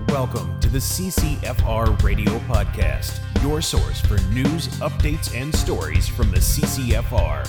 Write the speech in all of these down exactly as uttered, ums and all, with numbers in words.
Welcome to the C C F R Radio Podcast, your source for news, updates, and stories from the C C F R.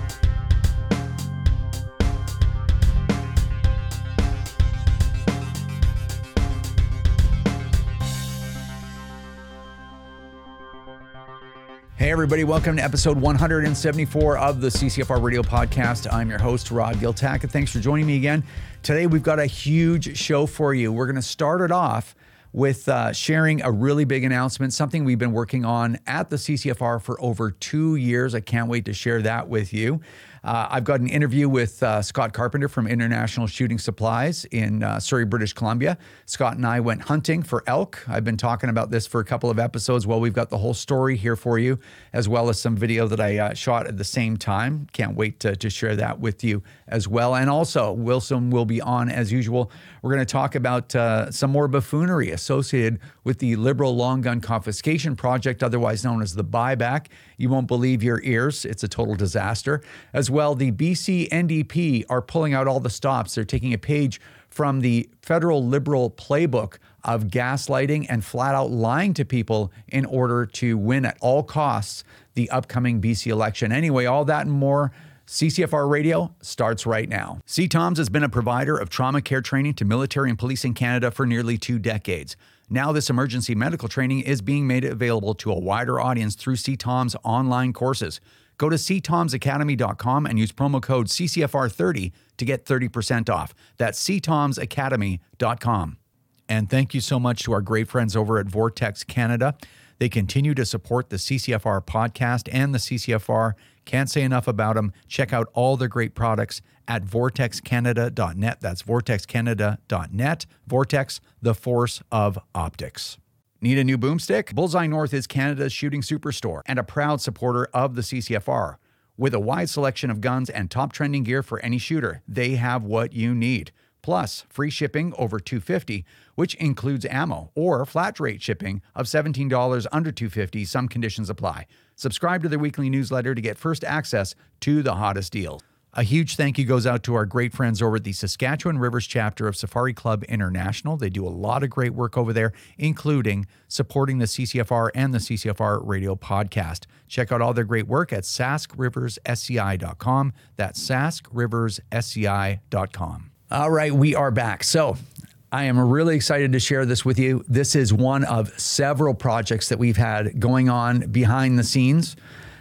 Hey everybody, welcome to episode one hundred seventy-four of the C C F R Radio Podcast. I'm your host, Rod Giltack, and thanks for joining me again. Today we've got a huge show for you. We're going to start it off with uh, sharing a really big announcement, something we've been working on at the C C F R for over two years. I can't wait to share that with you. Uh, I've got an interview with uh, Scott Carpenter from International Shooting Supplies in uh, Surrey, British Columbia. Scott and I went hunting for elk. I've been talking about this for a couple of episodes. Well, we've got the whole story here for you, as well as some video that I uh, shot at the same time. Can't wait to, to share that with you as well. And also, Wilson will be on as usual. We're going to talk about uh, some more buffoonery associated with the Liberal Long Gun Confiscation Project, otherwise known as the buyback. You won't believe your ears. It's a total disaster. As well, the B C N D P are pulling out all the stops. They're taking a page from the federal Liberal playbook of gaslighting and flat out lying to people in order to win at all costs the upcoming B C election. Anyway, all that and more. C C F R Radio starts right now. C TOMS has been a provider of trauma care training to military and police in Canada for nearly two decades. Now this emergency medical training is being made available to a wider audience through C TOMS online courses. Go to c toms academy dot com and use promo code C C F R thirty to get thirty percent off. That's c toms academy dot com. And thank you so much to our great friends over at Vortex Canada. They continue to support the C C F R podcast and the C C F R. Can't say enough about them. Check out all their great products at vortex canada dot net. That's vortex canada dot net. Vortex, the force of optics. Need a new boomstick? Bullseye North is Canada's shooting superstore and a proud supporter of the C C F R. With a wide selection of guns and top trending gear for any shooter, they have what you need. Plus, free shipping over two hundred fifty dollars, which includes ammo, or flat rate shipping of seventeen dollars under two hundred fifty dollars. Some conditions apply. Subscribe to their weekly newsletter to get first access to the hottest deals. A huge thank you goes out to our great friends over at the Saskatchewan Rivers chapter of Safari Club International. They do a lot of great work over there, including supporting the C C F R and the C C F R Radio podcast. Check out all their great work at sask rivers s c i dot com. That's sask rivers s c i dot com. All right, we are back. So I am really excited to share this with you. This is one of several projects that we've had going on behind the scenes.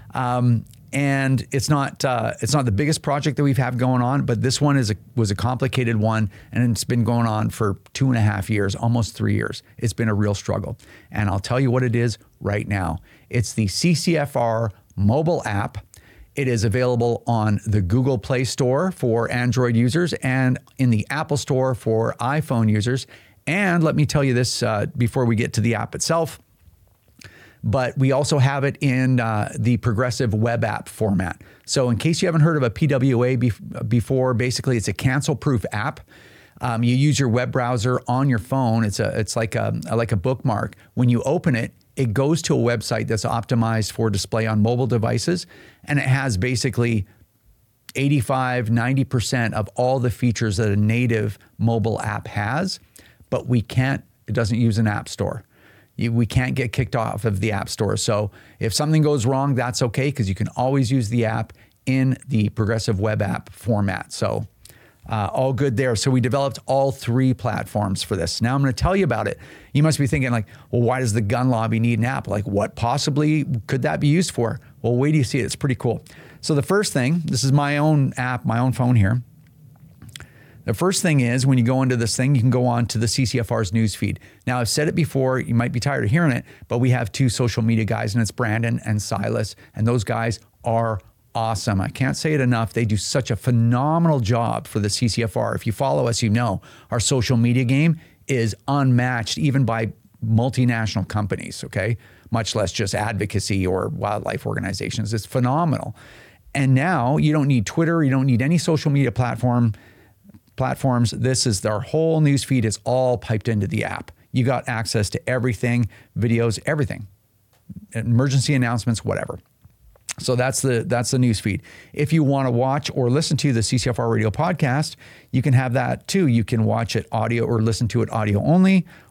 Um, And it's not uh, it's not the biggest project that we've had going on, but this one is a, was a complicated one, and it's been going on for two and a half years, almost three years. It's been a real struggle. And I'll tell you what it is right now. It's the C C F R mobile app. It is available on the Google Play Store for Android users and in the Apple Store for iPhone users. And let me tell you this uh, before we get to the app itself. But we also have it in uh, the progressive web app format. So in case you haven't heard of a P W A bef- before, basically it's a cancel-proof app. Um, you use your web browser on your phone. It's a it's like a like a bookmark. When you open it, it goes to a website that's optimized for display on mobile devices, and it has basically eighty-five, ninety percent of all the features that a native mobile app has, but we can't, it doesn't use an app store. You, we can't get kicked off of the app store. So if something goes wrong, that's okay, because you can always use the app in the progressive web app format. So uh, all good there. So we developed all three platforms for this. Now I'm going to tell you about it. You must be thinking like, well, why does the gun lobby need an app? Like what possibly could that be used for? Well, wait till you see it. It's pretty cool. So the first thing, this is my own app, my own phone here. The first thing is when you go into this thing, you can go on to the C C F R's newsfeed. Now, I've said it before, you might be tired of hearing it, but we have two social media guys, and it's Brandon and Silas, and those guys are awesome. I can't say it enough. They do such a phenomenal job for the C C F R. If you follow us, you know our social media game is unmatched even by multinational companies, okay? Much less just advocacy or wildlife organizations. It's phenomenal. And now you don't need Twitter, you don't need any social media platform platforms. This is their whole news feed is all piped into the app. You got access to everything, videos, everything, emergency announcements, whatever. So that's the that's the news feed. If you want to watch or listen to the C C F R Radio podcast, you can have that too. You can watch it audio or listen to it audio only,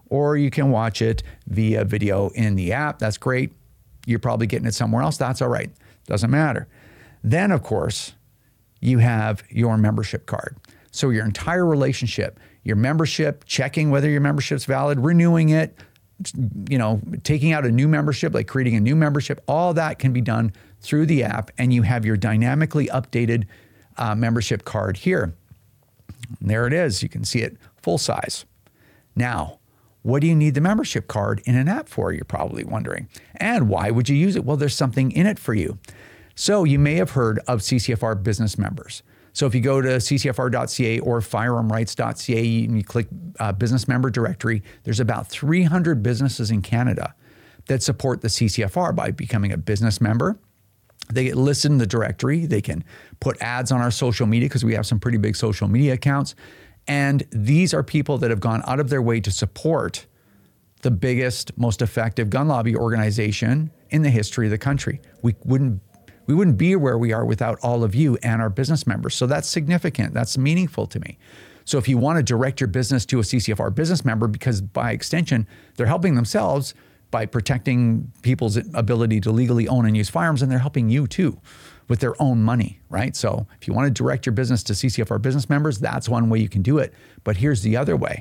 or you can watch it via video in the app. That's great. You're probably getting it somewhere else. That's all right. Doesn't matter. Then, of course, you have your membership card. So your entire relationship, your membership, checking whether your membership's valid, renewing it, you know, taking out a new membership, like creating a new membership, all that can be done through the app, and you have your dynamically updated uh, membership card here. And there it is. You can see it full size. Now, what do you need the membership card in an app for? You're probably wondering. And why would you use it? Well, there's something in it for you. So you may have heard of C C F R business members. So if you go to c c f r dot c a or firearm rights dot c a and you click uh, business member directory, there's about three hundred businesses in Canada that support the C C F R by becoming a business member. They get listed in the directory. They can put ads on our social media because we have some pretty big social media accounts. And these are people that have gone out of their way to support the biggest, most effective gun lobby organization in the history of the country. We wouldn't we wouldn't be where we are without all of you and our business members. So that's significant. That's meaningful to me. So if you want to direct your business to a C C F R business member, because by extension, they're helping themselves by protecting people's ability to legally own and use firearms, and they're helping you too with their own money, right? So if you want to direct your business to C C F R business members, that's one way you can do it. But here's the other way.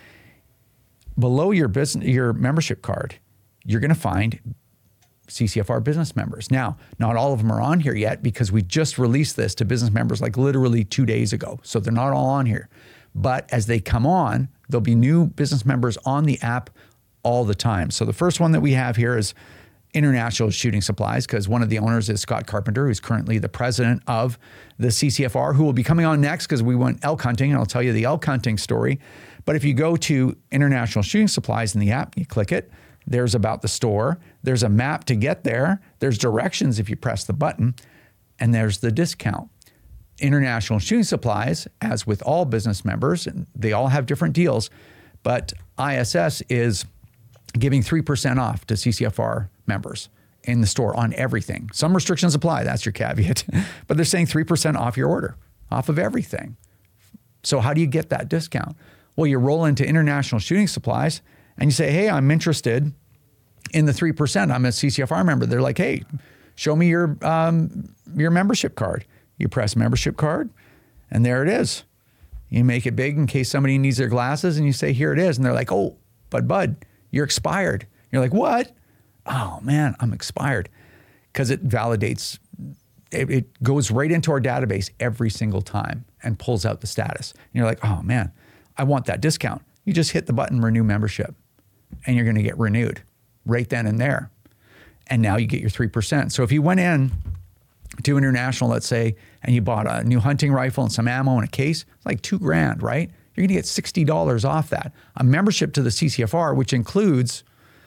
Below your business, your membership card, you're going to find C C F R business members. Now, not all of them are on here yet because we just released this to business members like literally two days ago. So they're not all on here. But as they come on, there'll be new business members on the app all the time. So the first one that we have here is International Shooting Supplies, because one of the owners is Scott Carpenter, who's currently the president of the C C F R, who will be coming on next because we went elk hunting, and I'll tell you the elk hunting story. But if you go to International Shooting Supplies in the app, you click it, there's about the store, there's a map to get there, there's directions if you press the button, and there's the discount. International Shooting Supplies, as with all business members, and they all have different deals, but I S S is giving three percent off to C C F R members in the store on everything. Some restrictions apply, that's your caveat, but they're saying three percent off your order, off of everything. So how do you get that discount? Well, you roll into International Shooting Supplies and you say, hey, I'm interested in the three percent. I'm a C C F R member. They're like, hey, show me your, um, your membership card. You press membership card and there it is. You make it big in case somebody needs their glasses and you say, here it is. And they're like, oh, but bud, you're expired. You're like, what? Oh man, I'm expired. Because it validates, it, it goes right into our database every single time and pulls out the status. And you're like, oh man, I want that discount. You just hit the button, renew membership, and you're gonna get renewed right then and there. And now you get your three percent. So if you went in to International, let's say, and you bought a new hunting rifle and some ammo and a case, it's like two grand, right? You're gonna get sixty dollars off that. A membership to the C C F R, which includes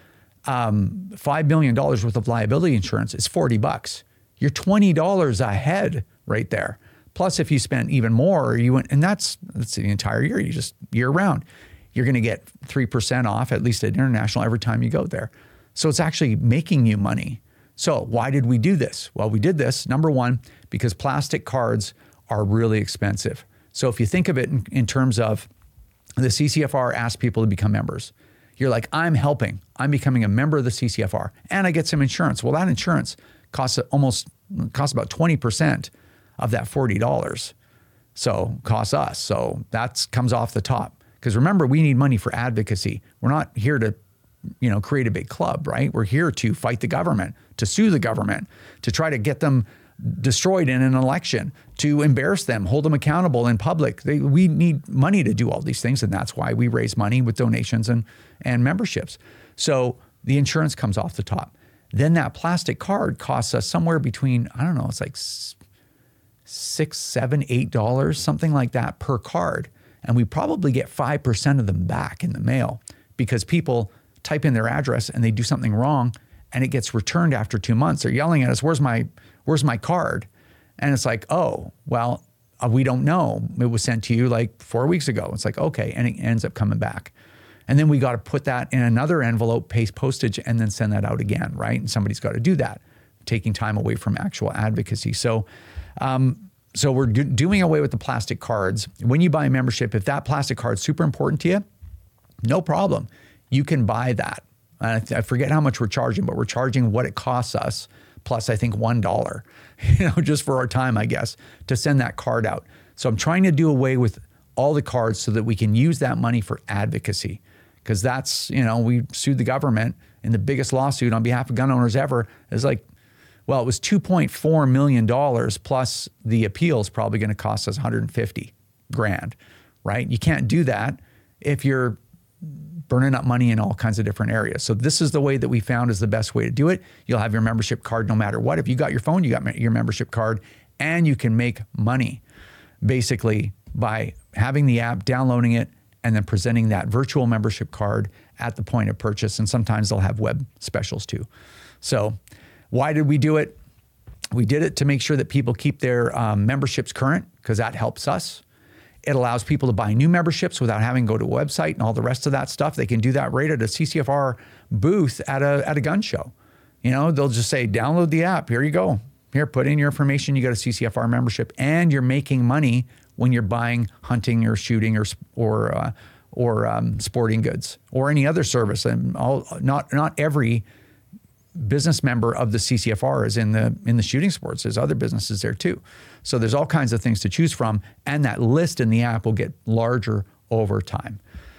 um, five million dollars worth of liability insurance, is forty bucks. You're twenty dollars ahead right there. Plus, if you spent even more, you went, and that's, that's the entire year, you just year round, you're gonna get three percent off, at least at International, every time you go there. So it's actually making you money. So why did we do this? Well, we did this, number one, because plastic cards are really expensive. So if you think of it in, in terms of the C C F R asks people to become members, you're like, I'm helping, I'm becoming a member of the C C F R and I get some insurance. Well, that insurance costs almost, costs about twenty percent of that forty dollars. So costs us. So that comes off the top. Because remember, we need money for advocacy. We're not here to, you know, create a big club, right? We're here to fight the government, to sue the government, to try to get them destroyed in an election, to embarrass them, hold them accountable in public. They, we need money to do all these things, and that's why we raise money with donations and, and memberships. So the insurance comes off the top. Then that plastic card costs us somewhere between, I don't know, it's like six, seven, eight dollars, something like that per card. And we probably get five percent of them back in the mail because people type in their address and they do something wrong and it gets returned after two months. They're yelling at us, where's my, where's my card? And it's like, oh, well, uh, we don't know. It was sent to you like four weeks ago. It's like, okay. And it ends up coming back. And then we got to put that in another envelope, paste postage, and then send that out again, right? And somebody's got to do that, taking time away from actual advocacy. So, um, so we're do- doing away with the plastic cards. When you buy a membership, if that plastic card's super important to you, no problem. you can buy that. And I, th- I forget how much we're charging, but we're charging what it costs us, plus I think one dollar, you know, just for our time, I guess, to send that card out. So I'm trying to do away with all the cards so that we can use that money for advocacy. Because that's, you know, we sued the government in the biggest lawsuit on behalf of gun owners ever. It's like, well, it was two point four million dollars plus the appeal is probably going to cost us one hundred fifty grand, right? You can't do that if you're burning up money in all kinds of different areas. So this is the way that we found is the best way to do it. You'll have your membership card no matter what. If you got your phone, you got your membership card, and you can make money basically by having the app, downloading it, and then presenting that virtual membership card at the point of purchase. And sometimes they'll have web specials too. So why did we do it? We did it to make sure that people keep their um, memberships current, because that helps us. It allows people to buy new memberships without having to go to a website and all the rest of that stuff. They can do that right at a C C F R booth at a at a gun show. You know, they'll just say, download the app. Here you go. Here, put in your information. You got a C C F R membership, and you're making money when you're buying hunting or shooting or or uh, or um, sporting goods or any other service. And all, not not every business member of the C C F R is in the in the shooting sports. There's other businesses there too. So there's all kinds of things to choose from, and that list in the app will get larger over time.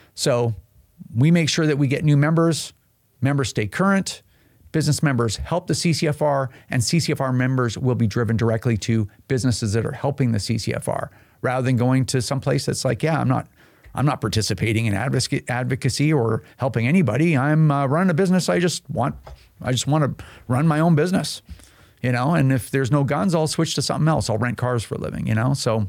So we make sure that we get new members, members stay current, business members help the C C F R, and C C F R members will be driven directly to businesses that are helping the C C F R, rather than going to some place that's like, yeah, I'm not I'm not participating in advocacy or helping anybody. I'm uh, running a business. I just want I just want to run my own business, you know, and if there's no guns, I'll switch to something else. I'll rent cars for a living, you know? So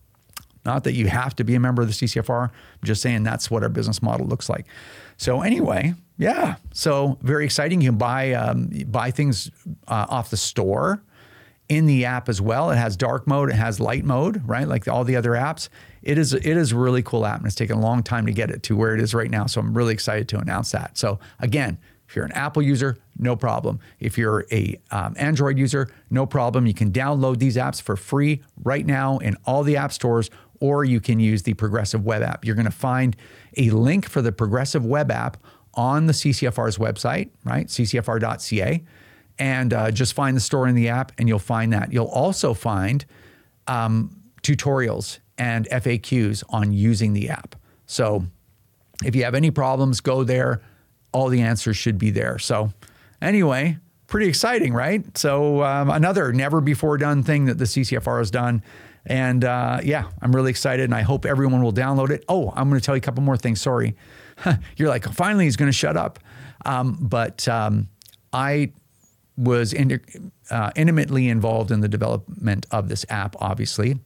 not that you have to be a member of the C C F R. I'm just saying that's what our business model looks like. So anyway, yeah. So very exciting. You can buy, um, buy things uh, off the store in the app as well. It has dark mode. It has light mode, right? Like all the other apps. It is, it is a really cool app, and it's taken a long time to get it to where it is right now. So I'm really excited to announce that. So again, if you're an Apple user, no problem. If you're a um, Android user, no problem. You can download these apps for free right now in all the app stores, or you can use the Progressive Web app. You're going to find a link for the Progressive Web app on the C C F R's website, right? C C F R dot C A. And uh, just find the store in the app, and you'll find that. You'll also find um, tutorials and F A Qs on using the app. So if you have any problems, go there. All the answers should be there. So anyway, pretty exciting, right? So um, another never before done thing that the C C F R has done. And uh, yeah, I'm really excited, and I hope everyone will download it. Oh, I'm going to tell you a couple more things. Sorry. You're like, finally he's going to shut up. Um, but um, I was in, uh, intimately involved in the development of this app, obviously.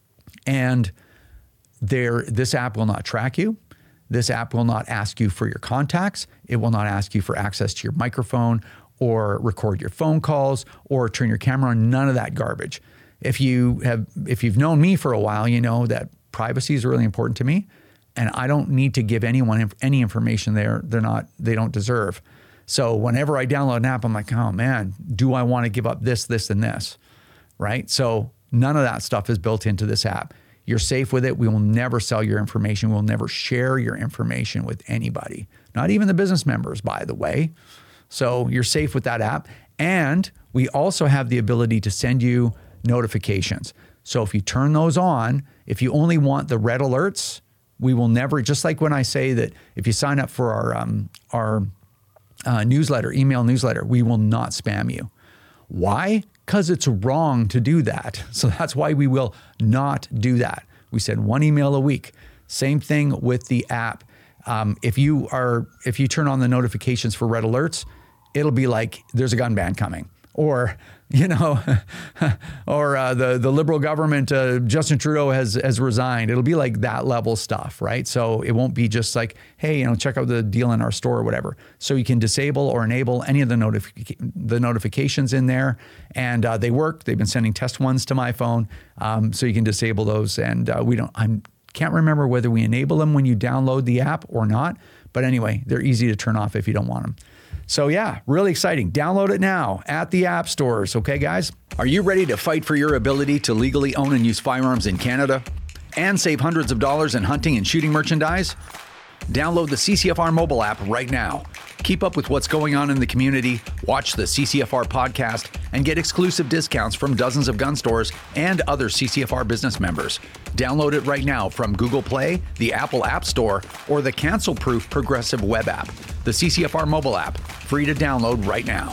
And there, this app will not track you. This app will not ask you for your contacts. It will not ask you for access to your microphone or record your phone calls or turn your camera on. None of that garbage. If you have, if you've known me for a while, you know that privacy is really important to me, and I don't need to give anyone any information they're they're not they don't deserve. So whenever I download an app, I'm like, oh man, do I want to give up this, this, and this, right? So none of that stuff is built into this app. You're safe with it. We will never sell your information. We'll never share your information with anybody, not even the business members, by the way. So you're safe with that app. And we also have the ability to send you notifications. So if you turn those on, if you only want the red alerts, we will never, just like when I say that if you sign up for our, um, our uh, newsletter, email newsletter, we will not spam you. Why? Because it's wrong to do that. So that's why we will not do that. We send one email a week. Same thing with the app. Um, if you are, if you turn on the notifications for red alerts, it'll be like there's a gun ban coming, or you know, or uh, the the liberal government, uh, Justin Trudeau has has resigned. It'll be like that level stuff, right? So it won't be just like, hey, you know, check out the deal in our store or whatever. So you can disable or enable any of the notific the notifications in there, and uh, they work. They've been sending test ones to my phone, um, so you can disable those. And uh, we don't. I can't remember whether we enable them when you download the app or not. But anyway, they're easy to turn off if you don't want them. So yeah, really exciting. Download it now at the app stores. Okay, guys? Are you ready to fight for your ability to legally own and use firearms in Canada and save hundreds of dollars in hunting and shooting merchandise? Download the C C F R mobile app right now. Keep up with what's going on in the community, watch the C C F R podcast, and get exclusive discounts from dozens of gun stores and other C C F R business members. Download it right now from Google Play, the Apple App Store, or the cancel-proof Progressive web app. The C C F R mobile app, free to download right now.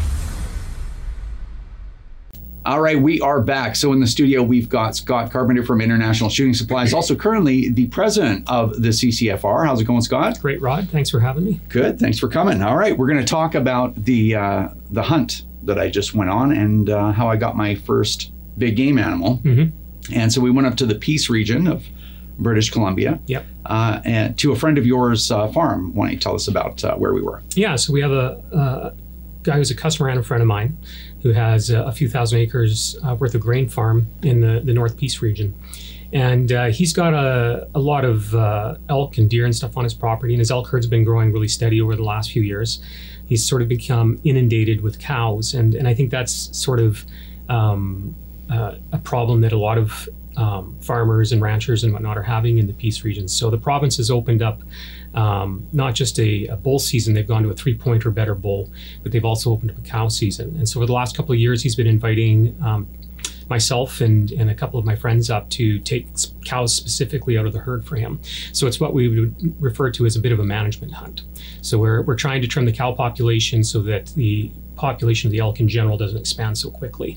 All right, we are back. So in the studio, we've got Scott Carpenter from International Shooting Supplies, also currently the president of the C C F R. How's it going, Scott? Great, Rod. Thanks for having me. Good. Thanks for coming. All right, we're going to talk about the uh, the hunt that I just went on and uh, how I got my first big game animal. Mm-hmm. And so we went up to the Peace region of British Columbia. Yep. Uh, and to a friend of yours' uh, farm. Why don't you tell us about uh, where we were? Yeah. So we have a, a guy who's a customer and a friend of mine, who has uh, a few thousand acres uh, worth of grain farm in the, the North Peace region. And uh, he's got a, a lot of uh, elk and deer and stuff on his property, and his elk herd's been growing really steady over the last few years. He's sort of become inundated with cows, and, and I think that's sort of um, uh, a problem that a lot of um, farmers and ranchers and whatnot are having in the Peace region. So the province has opened up Um, not just a, a bull season, they've gone to a three-point or better bull, but they've also opened up a cow season. And so over the last couple of years, he's been inviting um, myself and, and a couple of my friends up to take cows specifically out of the herd for him. So it's what we would refer to as a bit of a management hunt. So we're, we're trying to trim the cow population so that the population of the elk in general doesn't expand so quickly.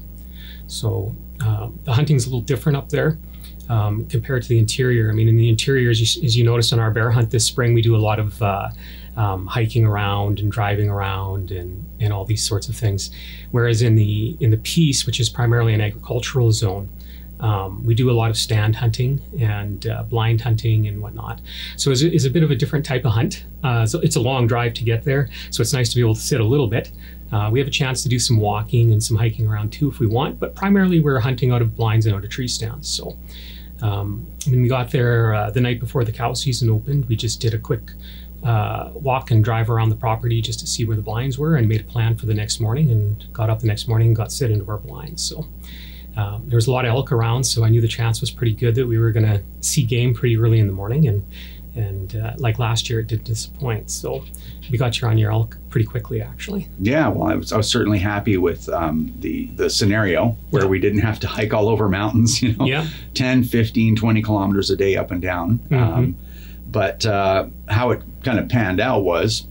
So um, the hunting's a little different up there. Um, compared to the interior. I mean, in the interior, as you, as you noticed on our bear hunt this spring, we do a lot of uh, um, hiking around and driving around and, and all these sorts of things. Whereas in the in the Peace, which is primarily an agricultural zone, um, we do a lot of stand hunting and uh, blind hunting and whatnot. So it's, it's a bit of a different type of hunt. Uh, so it's a long drive to get there. So it's nice to be able to sit a little bit. Uh, we have a chance to do some walking and some hiking around too if we want, but primarily we're hunting out of blinds and out of tree stands. So Um, when we got there uh, the night before the cow season opened, we just did a quick uh, walk and drive around the property just to see where the blinds were and made a plan for the next morning, and got up the next morning and got set into our blinds. So um, there was a lot of elk around, so I knew the chance was pretty good that we were going to see game pretty early in the morning. And and uh, like last year, it did disappoint. So we got you on your elk pretty quickly, actually. Yeah, well, I was, I was certainly happy with um, the the scenario where yeah. we didn't have to hike all over mountains, you know, yeah. ten, fifteen, twenty kilometers a day up and down. Mm-hmm. Um, but uh, how it kind of panned out was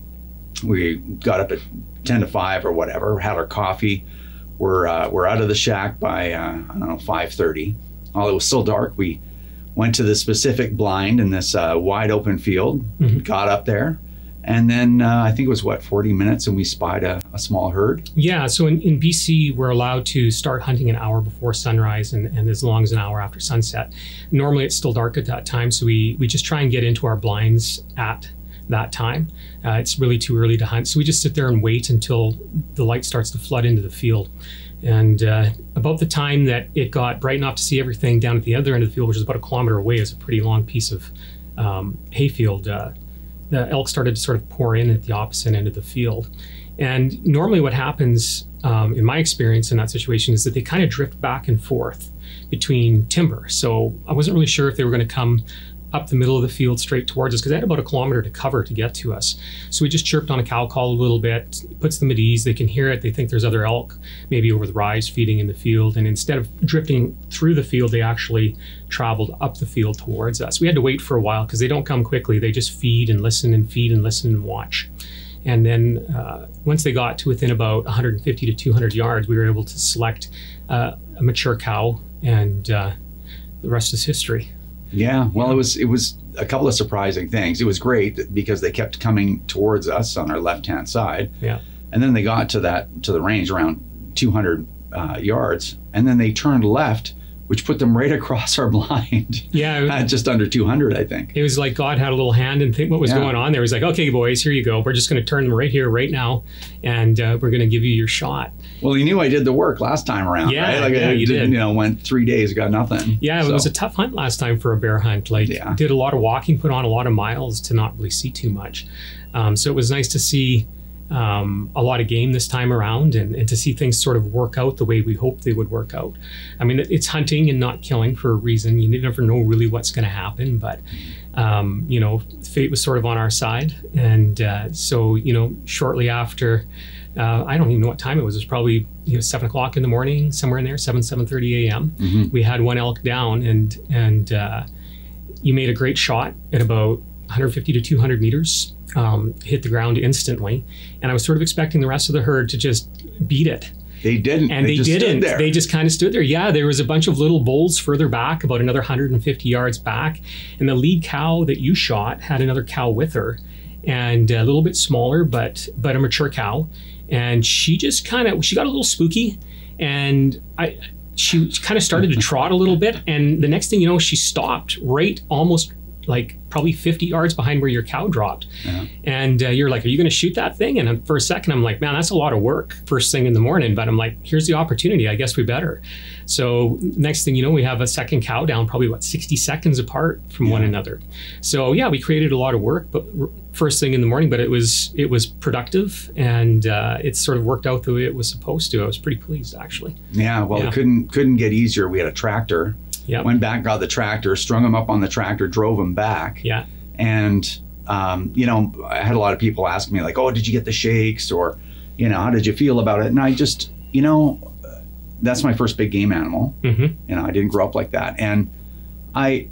we got up at ten to five or whatever, had our coffee. We're, uh, we're out of the shack by, uh, I don't know, five thirty. While it was still dark, we went to the specific blind in this uh, wide open field, mm-hmm. got up there. And then uh, I think it was, what, forty minutes, and we spied a, a small herd? Yeah, so in, in B C, we're allowed to start hunting an hour before sunrise and, and as long as an hour after sunset. Normally, it's still dark at that time, so we, we just try and get into our blinds at that time. Uh, it's really too early to hunt, so we just sit there and wait until the light starts to flood into the field. And uh, about the time that it got bright enough to see everything down at the other end of the field, which is about a kilometer away, is a pretty long piece of um, hayfield, uh, the elk started to sort of pour in at the opposite end of the field. And normally what happens, um, in my experience in that situation, is that they kind of drift back and forth between timber. So I wasn't really sure if they were going to come up the middle of the field straight towards us, because they had about a kilometer to cover to get to us. So we just chirped on a cow call a little bit, puts them at ease. They can hear it. They think there's other elk, maybe over the rise feeding in the field. And instead of drifting through the field, they actually traveled up the field towards us. We had to wait for a while because they don't come quickly. They just feed and listen and feed and listen and watch. And then uh, once they got to within about one hundred fifty to two hundred yards, we were able to select uh, a mature cow, and uh, the rest is history. Yeah, well, it was it was a couple of surprising things. It was great because they kept coming towards us on our left-hand side. Yeah. And then they got to that to the range around two hundred uh, yards, and then they turned left, which put them right across our blind. Yeah. At just under two hundred, I think. It was like God had a little hand and think what was yeah. going on there. He was like, okay, boys, here you go. We're just going to turn them right here, right now, and uh, we're going to give you your shot. Well, you knew I did the work last time around, yeah, right? Like yeah, I you did, did. You know, went three days, got nothing. Yeah, so. It was a tough hunt last time for a bear hunt. Like, yeah. did a lot of walking, put on a lot of miles to not really see too much. Um, so it was nice to see um, a lot of game this time around, and, and to see things sort of work out the way we hoped they would work out. I mean, it's hunting and not killing for a reason. You never know really what's going to happen, but um, you know, fate was sort of on our side, and uh, so you know, shortly after. Uh, I don't even know what time it was. It was probably you know seven o'clock in the morning, somewhere in there, seven seven thirty a.m. Mm-hmm. We had one elk down, and and uh, you made a great shot at about one hundred fifty to two hundred meters, um, hit the ground instantly, and I was sort of expecting the rest of the herd to just beat it. They didn't, and they, they just didn't. Stood there. They just kind of stood there. Yeah, there was a bunch of little bulls further back, about another one hundred fifty yards back, and the lead cow that you shot had another cow with her, and a little bit smaller, but but a mature cow. And she just kind of, she got a little spooky, and I, she kind of started to trot a little bit. And the next thing you know, she stopped right almost like probably fifty yards behind where your cow dropped. Yeah. And uh, you're like, are you going to shoot that thing? And for a second, I'm like, man, that's a lot of work first thing in the morning. But I'm like, here's the opportunity. I guess we better. So next thing you know, we have a second cow down, probably what, sixty seconds apart from yeah. one another. So yeah, we created a lot of work, but first thing in the morning, but it was it was productive, and uh, it sort of worked out the way it was supposed to. I was pretty pleased, actually. Yeah, well, yeah. it couldn't couldn't get easier. We had a tractor. Yeah. Went back, got the tractor, strung him up on the tractor, drove him back. Yeah. And um, you know, I had a lot of people ask me like, "Oh, did you get the shakes?" Or, you know, "How did you feel about it?" And I just, you know, that's my first big game animal. Mm-hmm. You know, I didn't grow up like that, and I,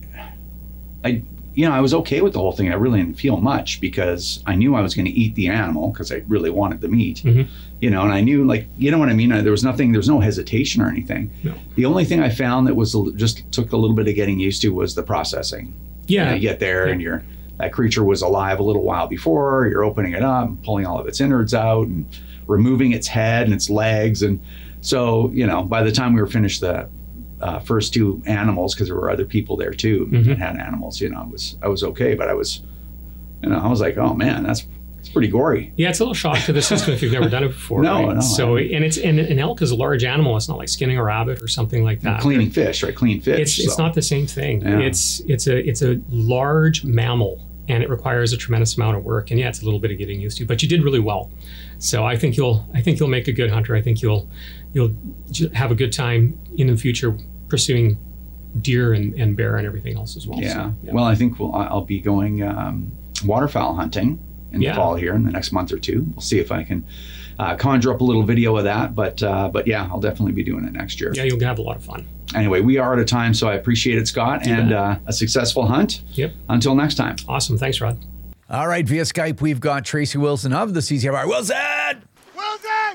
I. You know, I was okay with the whole thing. I really didn't feel much because I knew I was going to eat the animal because I really wanted the meat, mm-hmm. you know, and I knew, like, you know what I mean? There was nothing, there was no hesitation or anything. No. The only thing I found that was just took a little bit of getting used to was the processing. Yeah. You know, you get there yeah. and you're, that creature was alive a little while before, you're opening it up, pulling all of its innards out and removing its head and its legs. And so, you know, by the time we were finished the Uh, first two animals, because there were other people there too mm-hmm. that had animals, you know, I was I was okay, but I was, you know, I was like, oh man, that's it's pretty gory. Yeah, it's a little shock to the system if you've never done it before. no, right? no. So and it's and an elk is a large animal. It's not like skinning a rabbit or something like that. And cleaning fish, right? Clean fish. It's so. it's not the same thing. Yeah. It's it's a it's a large mammal, and it requires a tremendous amount of work. And yeah, it's a little bit of getting used to, but you did really well. So I think you'll I think you'll make a good hunter. I think you'll you'll have a good time in the future pursuing deer and, and bear and everything else as well. Yeah. So, yeah. Well, I think we'll, I'll be going um, waterfowl hunting in yeah. the fall here in the next month or two. We'll see if I can uh, conjure up a little video of that. But uh, but yeah, I'll definitely be doing it next year. Yeah, you'll have a lot of fun. Anyway, we are out of time, so I appreciate it, Scott, you and uh, a successful hunt. Yep. Until next time. Awesome. Thanks, Rod. All right, via Skype, we've got Tracy Wilson of the C C F R. Wilson! Wilson!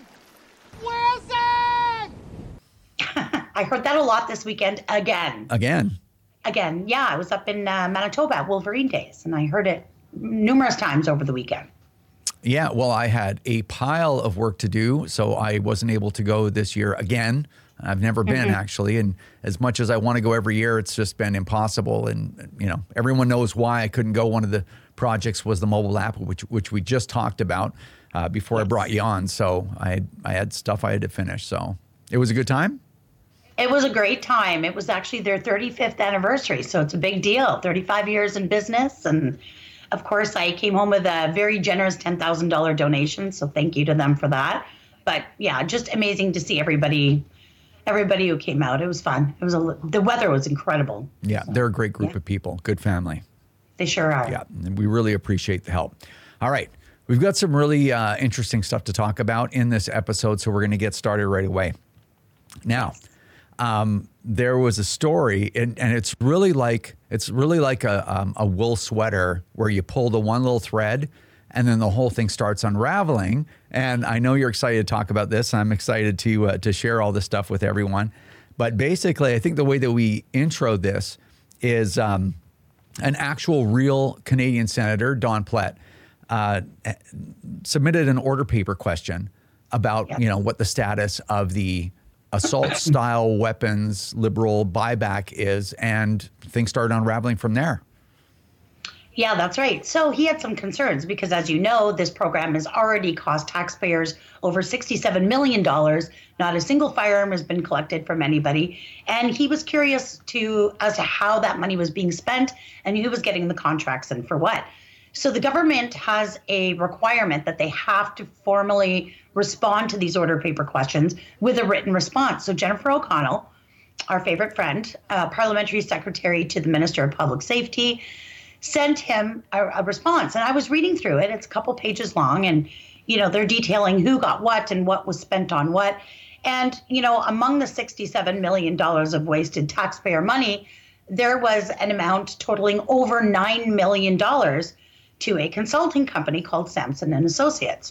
Wilson! I heard that a lot this weekend again. Again? Again, yeah. I was up in uh, Manitoba at Wolverine Days, and I heard it numerous times over the weekend. Yeah, well, I had a pile of work to do, so I wasn't able to go this year again. I've never been, mm-hmm. actually, and as much as I want to go every year, it's just been impossible. And, you know, everyone knows why I couldn't go. One of the projects was the mobile app, which which we just talked about uh, before yes. I brought you on. So I, I had stuff I had to finish. So it was a good time? It was a great time. It was actually their thirty-fifth anniversary, so it's a big deal. thirty-five years in business, and of course, I came home with a very generous ten thousand dollars donation, so thank you to them for that. But yeah, just amazing to see everybody everybody who came out. It was fun. It was a, the weather was incredible. Yeah, so, they're a great group yeah. of people. Good family. They sure are. Yeah, and we really appreciate the help. All right, we've got some really uh, interesting stuff to talk about in this episode, so we're going to get started right away. Now, um, there was a story, and, and it's really like it's really like a um, a wool sweater where you pull the one little thread, and then the whole thing starts unraveling. And I know you're excited to talk about this. I'm excited to uh, to share all this stuff with everyone. But basically, I think the way that we intro this is um, an actual real Canadian senator, Don Plett, uh, submitted an order paper question about yep. you know what the status of the assault-style weapons liberal buyback is, and things started unraveling from there. Yeah, that's right. So he had some concerns because, as you know, this program has already cost taxpayers over sixty-seven million dollars. Not a single firearm has been collected from anybody. And he was curious to as to how that money was being spent and who was getting the contracts and for what. So the government has a requirement that they have to formally respond to these order paper questions with a written response. So Jennifer O'Connell, our favorite friend, uh, parliamentary secretary to the Minister of Public Safety, sent him a, a response. And I was reading through it. It's a couple pages long, and, you know, they're detailing who got what and what was spent on what. And, you know, among the sixty-seven million dollars of wasted taxpayer money, there was an amount totaling over nine million dollars to a consulting company called Sampson and Associates.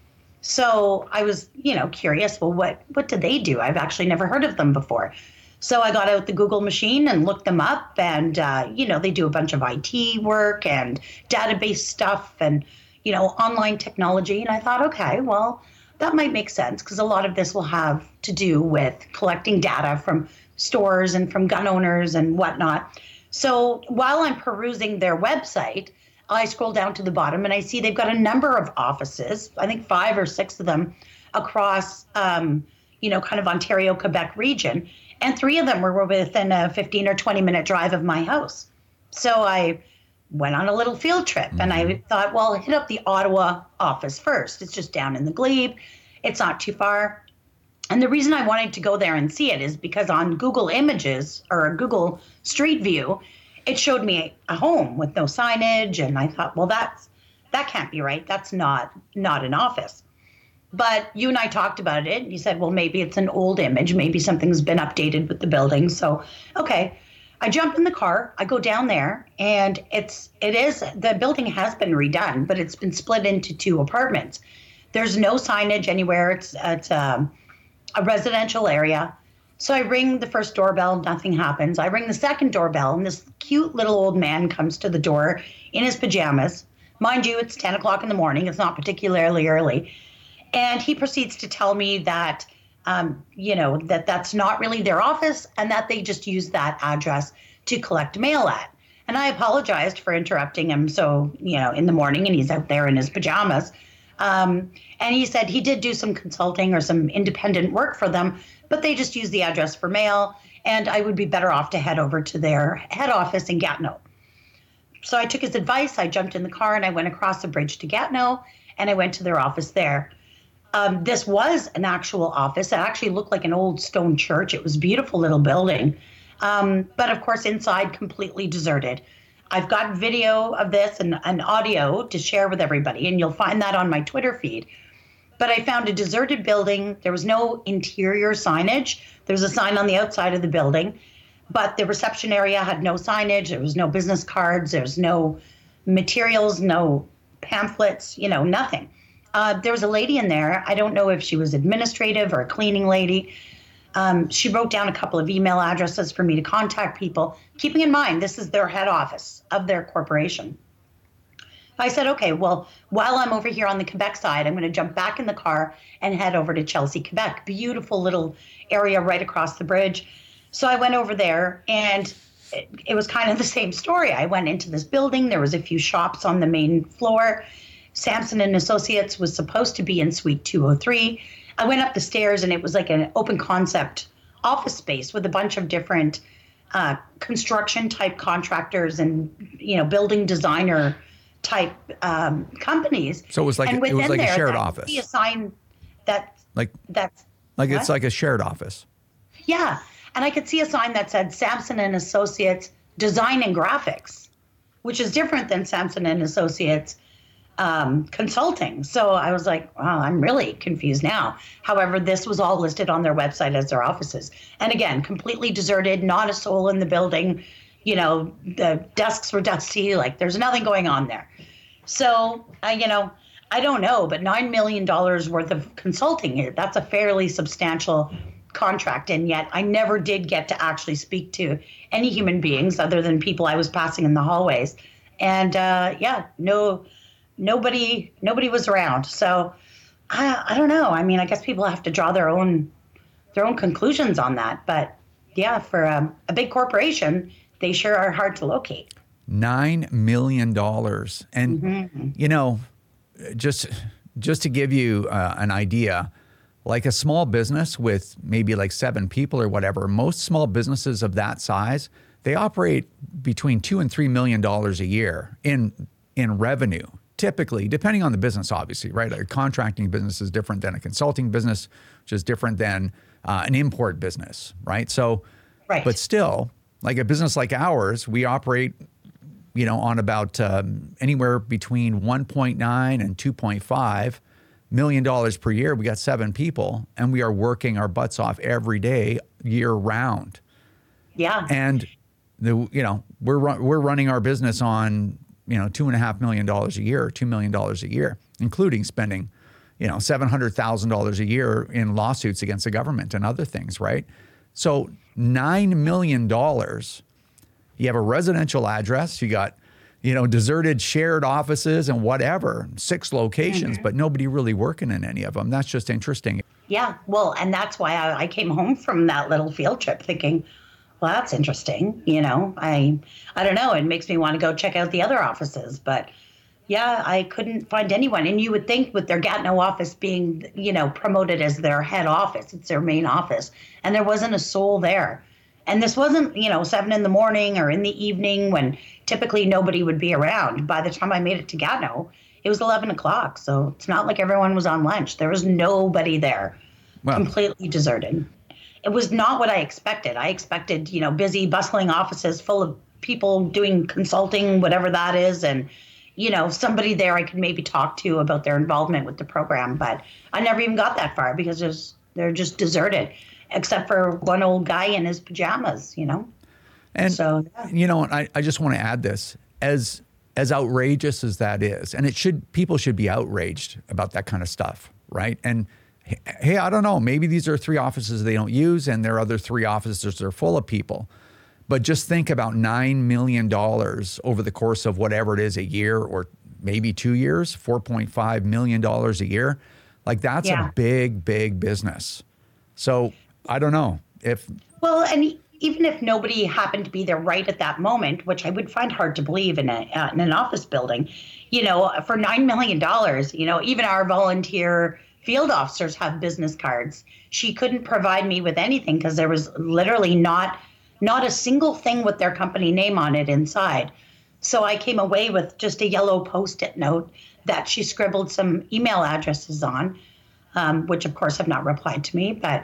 So I was, you know, curious, well, what, what do they do? I've actually never heard of them before. So I got out the Google machine and looked them up, and, uh, you know, they do a bunch of I T work and database stuff and, you know, online technology. And I thought, okay, well, that might make sense, because a lot of this will have to do with collecting data from stores and from gun owners and whatnot. So while I'm perusing their website, I scroll down to the bottom and I see they've got a number of offices, I think five or six of them across, um, you know, kind of Ontario, Quebec region. And three of them were within a fifteen or twenty minute drive of my house. So I went on a little field trip, mm-hmm. and I thought, well, hit up the Ottawa office first. It's just down in the Glebe. It's not too far. And the reason I wanted to go there and see it is because on Google Images or Google Street View, it showed me a home with no signage. And I thought, well, that's, that can't be right. That's not, not an office. But you and I talked about it. And you said, well, maybe it's an old image. Maybe something's been updated with the building. So, okay. I jump in the car, I go down there, and it's, it is, the building has been redone, but it's been split into two apartments. There's no signage anywhere. It's, it's um, a residential area. So I ring the first doorbell, nothing happens. I ring the second doorbell, and this cute little old man comes to the door in his pajamas. Mind you, it's ten o'clock in the morning. It's not particularly early. And he proceeds to tell me that, um, you know, that that's not really their office and that they just use that address to collect mail at. And I apologized for interrupting him. So, you know, in the morning, and he's out there in his pajamas. Um, and he said he did do some consulting or some independent work for them, but they just use the address for mail, and I would be better off to head over to their head office in Gatineau. So I took his advice. I jumped in the car and I went across the bridge to Gatineau, and I went to their office there. Um, this was an actual office. It actually looked like an old stone church. It was a beautiful little building. Um, but of course, inside, completely deserted. I've got video of this and, and audio to share with everybody, and you'll find that on my Twitter feed. But I found a deserted building. There was no interior signage. There was a sign on the outside of the building, but the reception area had no signage. There was no business cards. There's no materials, no pamphlets, you know, nothing. Uh, there was a lady in there. I don't know if she was administrative or a cleaning lady. Um, she wrote down a couple of email addresses for me to contact people, keeping in mind this is their head office of their corporation. I said, okay, well, while I'm over here on the Quebec side, I'm going to jump back in the car and head over to Chelsea, Quebec. Beautiful little area right across the bridge. So I went over there, and it, it was kind of the same story. I went into this building. There was a few shops on the main floor. Sampson and Associates was supposed to be in suite two oh three. I went up the stairs, and it was like an open concept office space with a bunch of different uh, construction type contractors and, you know, building designer type um, companies. So it was like, and it was like there, a shared I office. See a sign that like that's like what? It's like a shared office. Yeah, and I could see a sign that said Sampson and Associates Design and Graphics, which is different than Sampson and Associates Um, consulting. So I was like, wow, I'm really confused now. However, this was all listed on their website as their offices. And again, completely deserted, not a soul in the building. You know, the desks were dusty, like there's nothing going on there. So, uh, you know, I don't know, but nine million dollars worth of consulting here, that's a fairly substantial contract. And yet I never did get to actually speak to any human beings other than people I was passing in the hallways. And uh, yeah, no, Nobody, nobody was around. So I, I don't know. I mean, I guess people have to draw their own, their own conclusions on that. But yeah, for um, a big corporation, they sure are hard to locate. Nine million dollars, and mm-hmm. you know, just just to give you uh, an idea, like a small business with maybe like seven people or whatever, most small businesses of that size, they operate between two and three million dollars a year in. in revenue, typically, depending on the business, obviously, right? A contracting business is different than a consulting business, which is different than uh, an import business, right? So, Right. but still, like a business like ours, we operate, you know, on about um, anywhere between one point nine and two point five million dollars per year. We got seven people, and we are working our butts off every day, year round. Yeah. And the you know we're run, we're running our business on you know two and a half million dollars a year, two million dollars a year, including spending, you know, seven hundred thousand dollars a year in lawsuits against the government and other things, right? So nine million dollars. You have a residential address. You got, you know, deserted shared offices and whatever, six locations, Mm-hmm. but nobody really working in any of them. That's just interesting. Yeah, well, and that's why I, I came home from that little field trip thinking, well, that's interesting. You know, I, I don't know. It makes me want to go check out the other offices, but yeah, I couldn't find anyone. And you would think with their Gatineau office being, you know, promoted as their head office, it's their main office, and there wasn't a soul there. And this wasn't, you know, seven in the morning or in the evening when typically nobody would be around. By the time I made it to Gatineau, it was eleven o'clock. So it's not like everyone was on lunch. There was nobody there, Well, completely deserted. It was not what I expected. I expected, you know, busy, bustling offices full of people doing consulting, whatever that is, and, you know, somebody there I could maybe talk to about their involvement with the program. But I never even got that far because there's, they're just deserted, except for one old guy in his pajamas, you know? And, So, yeah. you know, I, I just want to add this. As as outrageous as that is, and it should, people should be outraged about that kind of stuff, right? And hey, I don't know, maybe these are three offices they don't use and their other three offices that are full of people. But just think about nine million dollars over the course of whatever it is, a year or maybe two years, four point five million dollars a year. Like that's Yeah. a big, big business. So I don't know if, Well, and even if nobody happened to be there right at that moment, which I would find hard to believe in, a, uh, in an office building, you know, for nine million dollars, you know, even our volunteer field officers have business cards. She couldn't provide me with anything because there was literally not not a single thing with their company name on it inside. So I came away with just a yellow Post-it note that she scribbled some email addresses on, um, which of course have not replied to me. But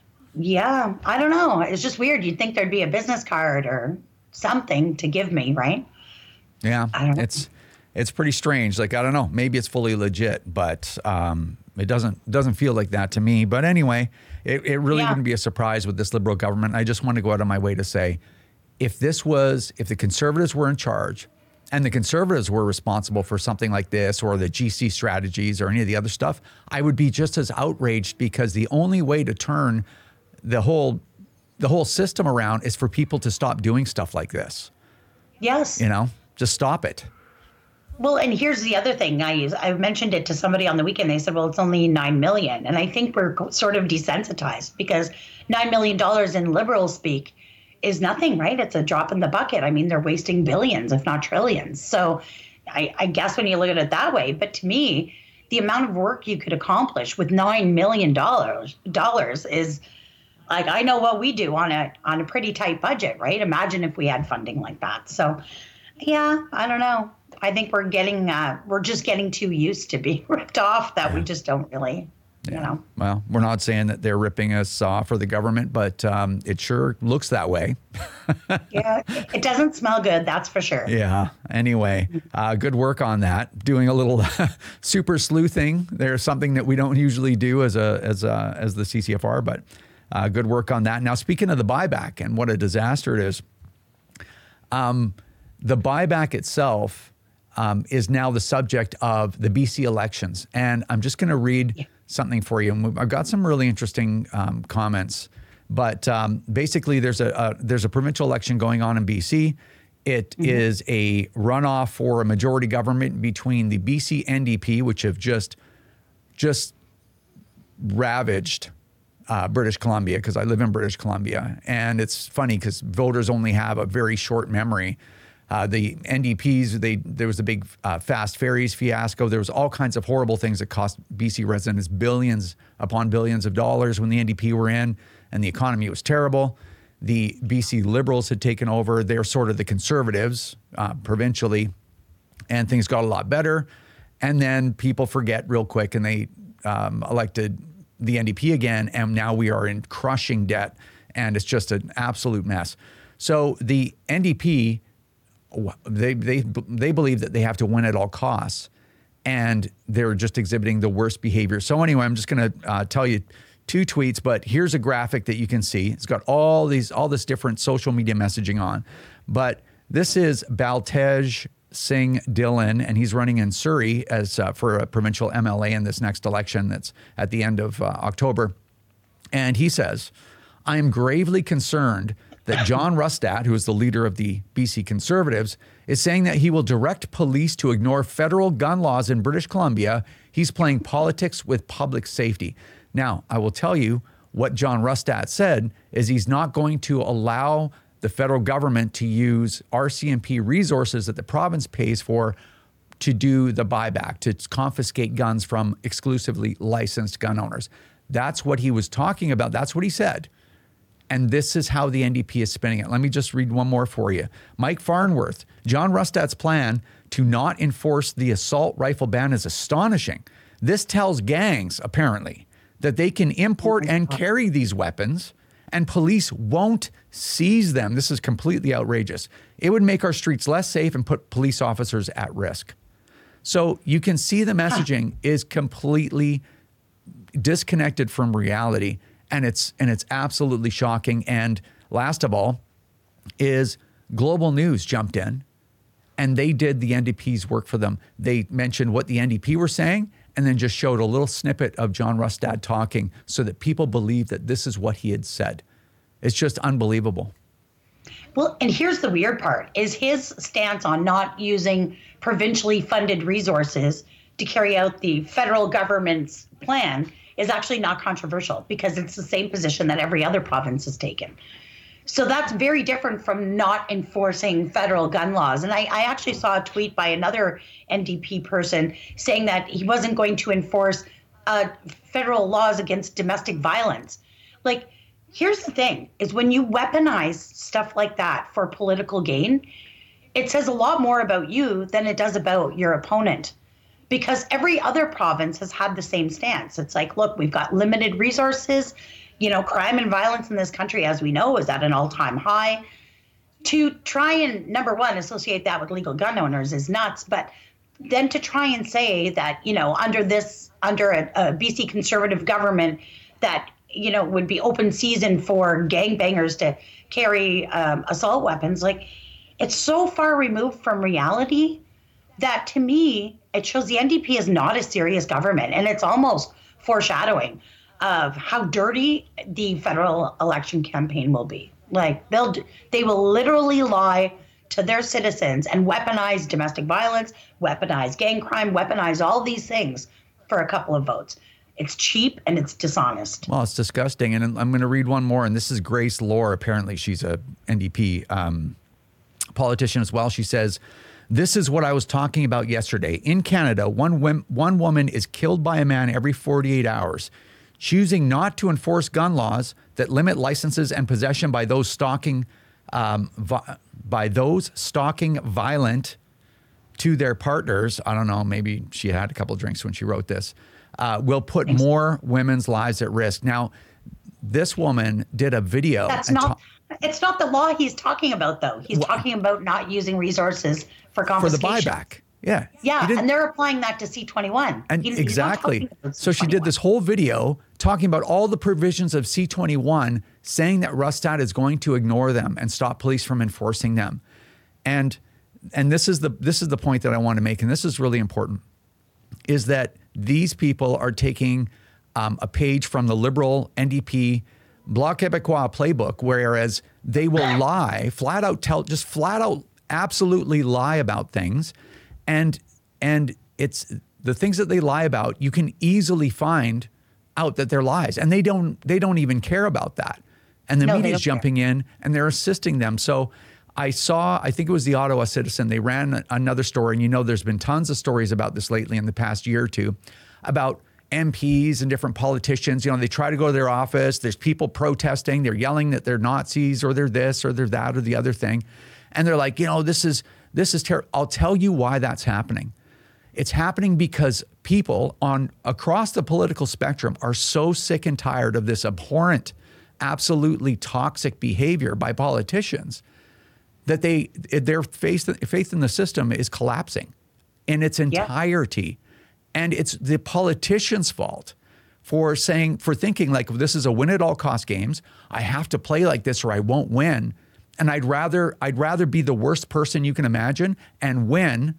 yeah, I don't know. It's just weird. You'd think there'd be a business card or something to give me, right? yeah, I don't know. it's it's pretty strange. Like I don't know, maybe it's fully legit, but um, it doesn't doesn't feel like that to me. But anyway, it, it really Yeah. wouldn't be a surprise with this Liberal government. I just want to go out of my way to say, if this was, if the Conservatives were in charge, and the Conservatives were responsible for something like this, or the G C strategies, or any of the other stuff, I would be just as outraged, because the only way to turn the whole the whole system around is for people to stop doing stuff like this. Yes. You know, just stop it. Well, and here's the other thing. I use, I mentioned it to somebody on the weekend. They said, well, it's only nine million dollars. And I think we're sort of desensitized because nine million dollars in Liberal speak is nothing, right? It's a drop in the bucket. I mean, they're wasting billions, if not trillions. So I, I guess when you look at it that way, but to me, the amount of work you could accomplish with nine million dollars dollars is like, I know what we do on a on a pretty tight budget, right? Imagine if we had funding like that. So yeah, I don't know. I think we're getting, uh, we're just getting too used to being ripped off that we just don't really, you know. Well, we're not saying that they're ripping us off or the government, but um, it sure looks that way. Yeah, it doesn't smell good, that's for sure. Yeah. Anyway, uh, good work on that. Doing a little super sleuthing. There's something that we don't usually do as a as a, as the C C F R, but uh, good work on that. Now, speaking of the buyback and what a disaster it is, um, the buyback itself um, is now the subject of the B C elections, and I'm just going to read Yeah. something for you. And I've got some really interesting um, comments. But um, basically, there's a, a there's a provincial election going on in B C. It Mm-hmm. is a runoff for a majority government between the B C N D P, which have just just ravaged uh, British Columbia, because I live in British Columbia, and it's funny because voters only have a very short memory. Uh, the N D Ps, they there was a big uh, fast ferries fiasco. There was all kinds of horrible things that cost B C residents billions upon billions of dollars when the N D P were in, and the economy was terrible. The B C Liberals had taken over. They're sort of the Conservatives uh, provincially, and things got a lot better. And then people forget real quick, and they um, elected the N D P again, and now we are in crushing debt, and it's just an absolute mess. So the N D P, they they they believe that they have to win at all costs, and they're just exhibiting the worst behavior. So anyway, I'm just going to uh, tell you two tweets, but here's a graphic that you can see. It's got all these all this different social media messaging on, but this is Baltej Singh Dhillon, and he's running in Surrey as uh, for a provincial M L A in this next election that's at the end of uh, October. And he says, I am gravely concerned that John Rustad, who is the leader of the B C Conservatives, is saying that he will direct police to ignore federal gun laws in British Columbia. He's playing politics with public safety. Now, I will tell you what John Rustad said is he's not going to allow the federal government to use R C M P resources that the province pays for to do the buyback, to confiscate guns from exclusively licensed gun owners. That's what he was talking about. That's what he said. And this is how the N D P is spinning it. Let me just read one more for you. Mike Farnworth, John Rustad's plan to not enforce the assault rifle ban is astonishing. This tells gangs, apparently, that they can import and carry these weapons and police won't seize them. This is completely outrageous. It would make our streets less safe and put police officers at risk. So you can see the messaging is completely disconnected from reality, and it's and it's absolutely shocking. And last of all is Global News jumped in, and they did the N D P's work for them. They mentioned what the N D P were saying, and then just showed a little snippet of John Rustad talking so that people believe that this is what he had said. It's just unbelievable. Well, and here's the weird part, is his stance on not using provincially funded resources to carry out the federal government's plan is actually not controversial because it's the same position that every other province has taken. So that's very different from not enforcing federal gun laws. And I, I actually saw a tweet by another N D P person saying that he wasn't going to enforce uh, federal laws against domestic violence. Like, here's the thing, is when you weaponize stuff like that for political gain, it says a lot more about you than it does about your opponent. Because every other province has had the same stance. It's like, look, we've got limited resources. You know, crime and violence in this country, as we know, is at an all-time high. To try and, number one, associate that with legal gun owners is nuts. But then to try and say that, you know, under this, under a, a B C Conservative government, that, you know, would be open season for gangbangers to carry um, assault weapons, like, it's so far removed from reality that, to me, it shows the N D P is not a serious government. And it's almost foreshadowing of how dirty the federal election campaign will be. Like, they'll, they will literally lie to their citizens and weaponize domestic violence, weaponize gang crime, weaponize all these things for a couple of votes. It's cheap and it's dishonest. Well, it's disgusting. And I'm going to read one more. And this is Grace Lohr. Apparently, she's a N D P um, politician as well. She says, this is what I was talking about yesterday. In Canada, one, wim- one woman is killed by a man every forty-eight hours. Choosing not to enforce gun laws that limit licenses and possession by those stalking, um, vi- by those stalking violent to their partners. I don't know, maybe she had a couple of drinks when she wrote this. Uh, will put Thanks. more women's lives at risk. Now, this woman did a video. That's not. Ta- it's not the law he's talking about, though. He's well, talking about not using resources for confiscation. For the buyback. Yeah. Yeah, and they're applying that to C twenty-one. And he, exactly. So she did this whole video talking about all the provisions of C twenty-one, saying that Rustad is going to ignore them and stop police from enforcing them. And and this is the this is the point that I want to make, and this is really important, is that these people are taking um, a page from the Liberal N D P Bloc Québécois playbook, whereas they will lie, flat out tell, just flat out absolutely lie about things. And and it's the things that they lie about, you can easily find out that they're lies. And they don't they don't even care about that. And the no, media's jumping care. in and they're assisting them. So I saw, I think it was the Ottawa Citizen, they ran another story. And you know, there's been tons of stories about this lately in the past year or two about M Ps and different politicians. You know, they try to go to their office. There's people protesting. They're yelling that they're Nazis or they're this or they're that or the other thing. And they're like, you know, this is This is terrible. I'll tell you why that's happening. It's happening because people on across the political spectrum are so sick and tired of this abhorrent, absolutely toxic behavior by politicians that they their faith faith in the system is collapsing in its entirety. Yeah. And it's the politicians' fault for saying, for thinking like, this is a win at all cost games. I have to play like this or I won't win. And I'd rather I'd rather be the worst person you can imagine and win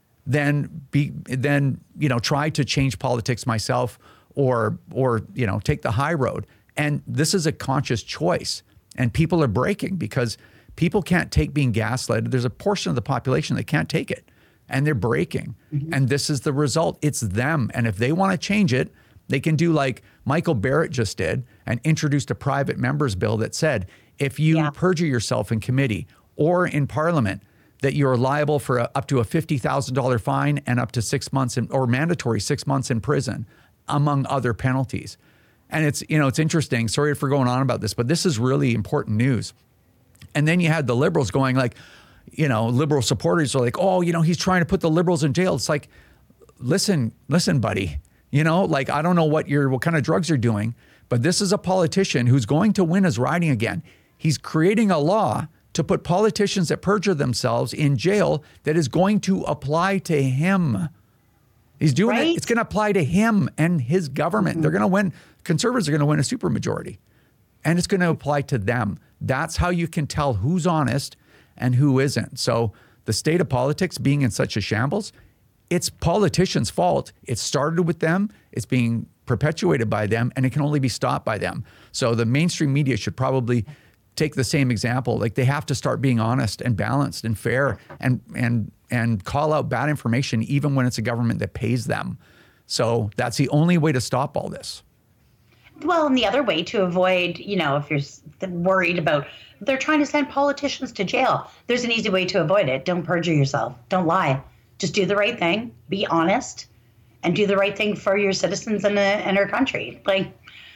than be than you know try to change politics myself or or you know take the high road. And this is a conscious choice, and people are breaking because people can't take being gaslighted. There's a portion of the population that can't take it, and they're breaking. Mm-hmm. And this is the result. It's them. And if they want to change it, they can do like Michael Barrett just did and introduced a private members bill that said, if you yeah. perjure yourself in committee or in Parliament, that you're liable for a, up to a fifty thousand dollars fine and up to six months in, or mandatory six months in prison, among other penalties. And it's, you know, it's interesting. Sorry for going on about this, but this is really important news. And then you had the Liberals going like, you know, Liberal supporters are like, oh, you know, he's trying to put the Liberals in jail. It's like, listen, listen, buddy, you know, like, I don't know what you're, what kind of drugs you're doing, but this is a politician who's going to win his riding again. He's creating a law to put politicians that perjure themselves in jail that is going to apply to him. He's doing right? it. It's going to apply to him and his government. Mm-hmm. They're going to win. Conservatives are going to win a supermajority, and it's going to apply to them. That's how you can tell who's honest and who isn't. So the state of politics being in such a shambles, it's politicians' fault. It started with them. It's being perpetuated by them, and it can only be stopped by them. So the mainstream media should probably take the same example. Like, they have to start being honest and balanced and fair and and and call out bad information even when it's a government that pays them. So that's the only way to stop all this. Well, and the other way to avoid, you know, if you're worried about, they're trying to send politicians to jail, there's an easy way to avoid it. Don't perjure yourself. Don't lie. Just do the right thing. Be honest and do the right thing for your citizens and, and our country. Like,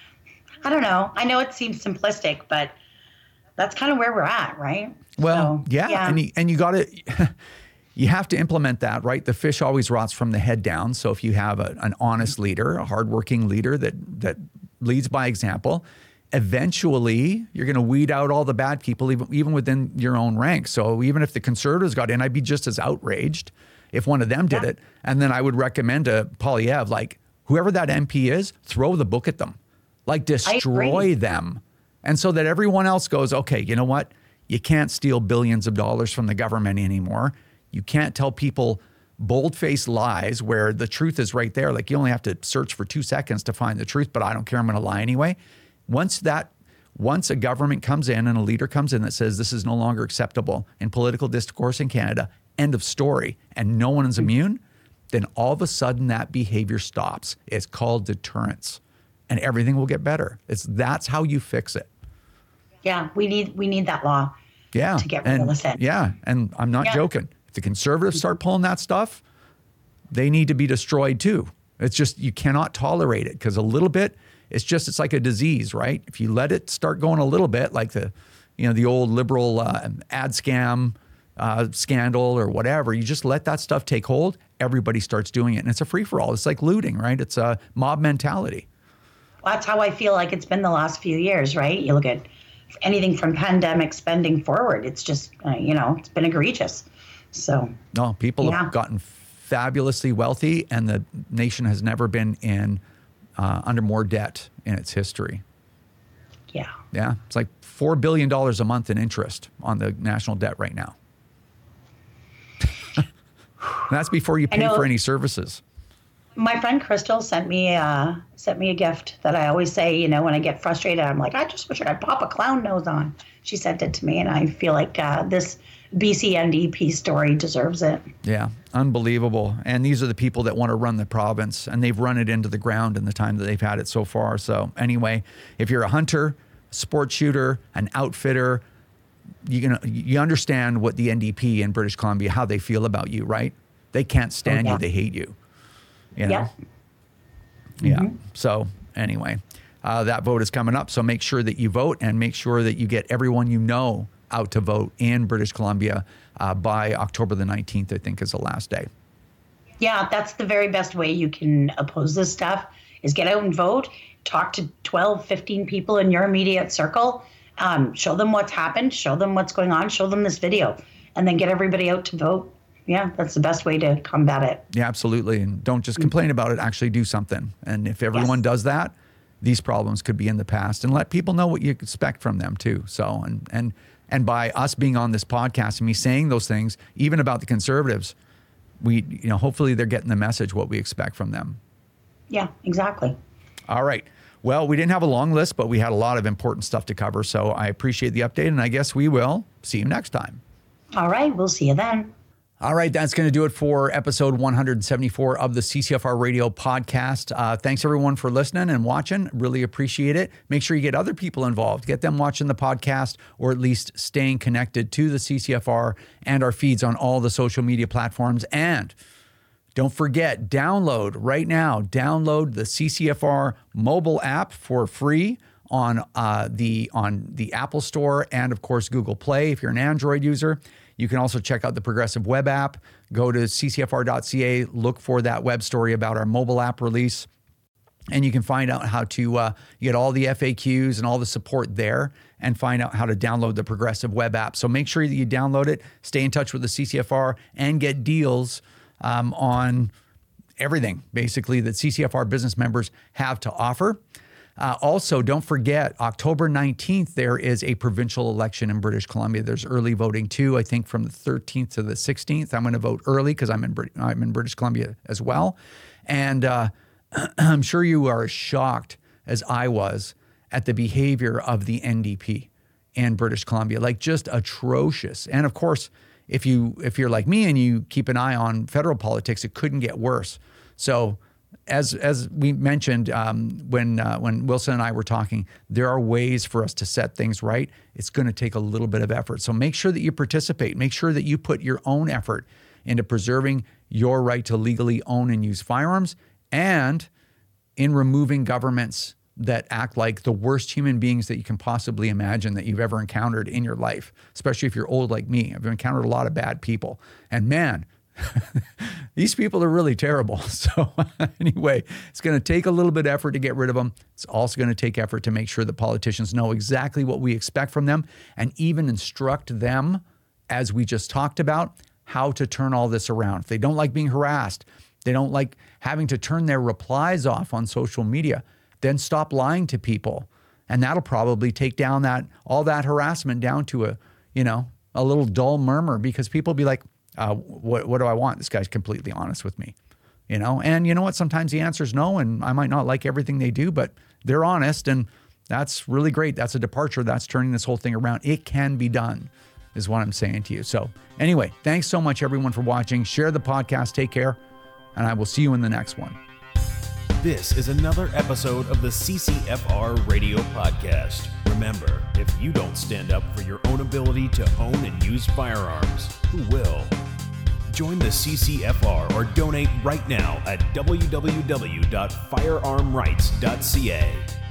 I don't know. I know it seems simplistic, but that's kind of where we're at, right? Well, so, yeah, yeah, and you, and you got to, you have to implement that, right? The fish always rots from the head down. So if you have a, an honest leader, a hardworking leader that that leads by example, eventually you're going to weed out all the bad people, even even within your own ranks. So even if the Conservatives got in, I'd be just as outraged if one of them did yeah. it. And then I would recommend to Poilievre, like, whoever that M P is, throw the book at them, like destroy them. And so that everyone else goes, okay, you know what? You can't steal billions of dollars from the government anymore. You can't tell people bold-faced lies where the truth is right there. Like, you only have to search for two seconds to find the truth, but I don't care, I'm going to lie anyway. Once that, once a government comes in and a leader comes in that says this is no longer acceptable in political discourse in Canada, end of story, and no one is immune, then all of a sudden that behavior stops. It's called deterrence, and everything will get better. It's that's how you fix it. Yeah, we need we need that law. Yeah, to get rid and, of it. Yeah, and I'm not yeah. joking. If the Conservatives start pulling that stuff, they need to be destroyed too. It's just, you cannot tolerate it, because a little bit, it's just, it's like a disease, right? If you let it start going a little bit, like the, you know, the old liberal uh, ad scam uh, scandal or whatever, you just let that stuff take hold, everybody starts doing it. And it's a free-for-all. It's like looting, right? It's a mob mentality. Well, that's how I feel like it's been the last few years, right? You look at anything from pandemic spending forward, it's just, uh, you know, it's been egregious. So no, people yeah. have gotten fabulously wealthy, and the nation has never been in uh, under more debt in its history. Yeah. Yeah. It's like four billion dollars a month in interest on the national debt right now. That's before you pay for any services. My friend Crystal sent me uh, sent me a gift that I always say, you know, when I get frustrated, I'm like, I just wish I could pop a clown nose on. She sent it to me, and I feel like uh, this B C N D P story deserves it. Yeah, unbelievable. And these are the people that want to run the province, and they've run it into the ground in the time that they've had it so far. So anyway, if you're a hunter, a sports shooter, an outfitter, you can, you understand what the N D P in British Columbia, how they feel about you, right? They can't stand oh, yeah. you. They hate you. You know? Yeah. Yeah. Mm-hmm. So anyway, uh, that vote is coming up. So make sure that you vote, and make sure that you get everyone you know out to vote in British Columbia uh, by October the nineteenth, I think is the last day. Yeah, that's the very best way you can oppose this stuff is get out and vote, talk to twelve, fifteen people in your immediate circle, um, show them what's happened, show them what's going on, show them this video, and then get everybody out to vote. Yeah, that's the best way to combat it. Yeah, absolutely. And don't just complain about it, actually do something. And if everyone yes. does that, these problems could be in the past, and let people know what you expect from them too. So, and, and, and by us being on this podcast and me saying those things, even about the Conservatives, we, you know, hopefully they're getting the message, what we expect from them. Yeah, exactly. All right. Well, we didn't have a long list, but we had a lot of important stuff to cover. So I appreciate the update, and I guess we will see you next time. All right. We'll see you then. All right, that's going to do it for episode one hundred seventy-four of the C C F R Radio podcast. Uh, thanks, everyone, for listening and watching. Really appreciate it. Make sure you get other people involved. Get them watching the podcast, or at least staying connected to the C C F R and our feeds on all the social media platforms. And don't forget, download right now, download the C C F R mobile app for free on uh, the on the Apple Store and, of course, Google Play if you're an Android user. You can also check out the Progressive Web app. Go to c c f r dot c a, look for that web story about our mobile app release, and you can find out how to uh, get all the F A Qs and all the support there, and find out how to download the Progressive Web app. So make sure that you download it, stay in touch with the C C F R, and get deals um, on everything, basically, that C C F R business members have to offer. Uh, also, don't forget, October nineteenth, there is a provincial election in British Columbia. There's early voting too, I think from the thirteenth to the sixteenth. I'm going to vote early because I'm in Brit- I'm in British Columbia as well. And uh, I'm sure you are as shocked as I was at the behavior of the N D P in British Columbia, like just atrocious. And of course, if, you, if you're like me and you keep an eye on federal politics, it couldn't get worse. So As as we mentioned um, when uh, when Wilson and I were talking, there are ways for us to set things right. It's going to take a little bit of effort. So make sure that you participate. Make sure that you put your own effort into preserving your right to legally own and use firearms, and in removing governments that act like the worst human beings that you can possibly imagine that you've ever encountered in your life, especially if you're old like me. I've encountered a lot of bad people. And man, these people are really terrible. So anyway, it's going to take a little bit of effort to get rid of them. It's also going to take effort to make sure that politicians know exactly what we expect from them, and even instruct them, as we just talked about, how to turn all this around. If they don't like being harassed, they don't like having to turn their replies off on social media, then stop lying to people. And that'll probably take down that all that harassment down to a, you know, a little dull murmur, because people will be like, Uh, what, what do I want? This guy's completely honest with me, you know? And you know what? Sometimes the answer is no, and I might not like everything they do, but they're honest, and that's really great. That's a departure. That's turning this whole thing around. It can be done, is what I'm saying to you. So anyway, thanks so much, everyone, for watching. Share the podcast. Take care, and I will see you in the next one. This is another episode of the C C F R Radio Podcast. Remember, if you don't stand up for your own ability to own and use firearms, who will? Join the C C F R or donate right now at w w w dot firearm rights dot c a.